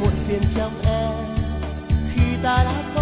muộn phiền trong em khi ta đã có